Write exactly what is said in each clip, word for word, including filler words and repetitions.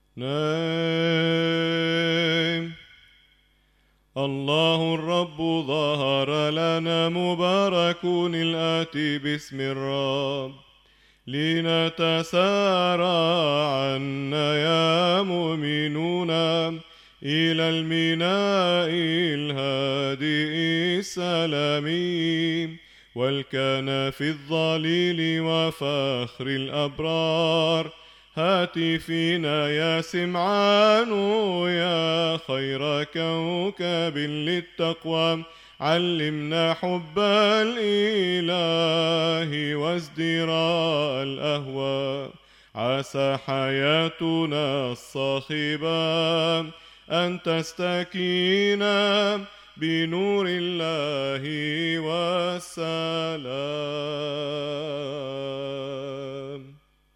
نعم. الله الرب ظهر لنا، مبارك الآتي باسم الرب. لنتسارع عنا يا مؤمنون إلى الميناء الهادئ السلامي، والكنف الظليل وفخر الأبرار. هاتفنا يا سمعان يا خير كوكب للتقوى، علمنا حب الإله وازدراء الأهواء. عسى حياتنا الصاخبة أن تستكين بنور الله والسلام،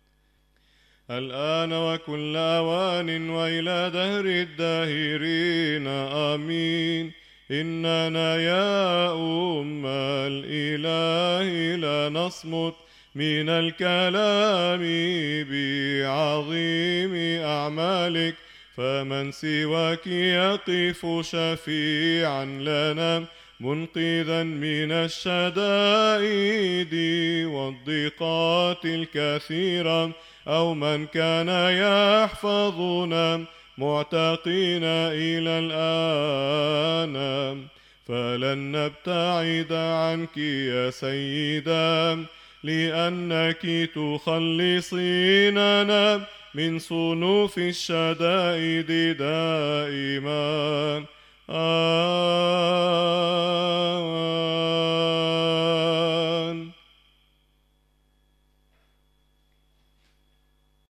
الآن وكل أوان وإلى دهر الداهرين آمين. إننا يا أم الإله لا نصمت من الكلام بعظيم أعمالك، فمن سواك يقف شفيعا لنا، منقذا من الشدائد والضيقات الكثيرة، أو من كان يحفظنا معتقين إلى الآن. فلن نبتعد عنك يا سيدة، لأنك تخلصيننا من صنوف الشدائد دائما. آمين.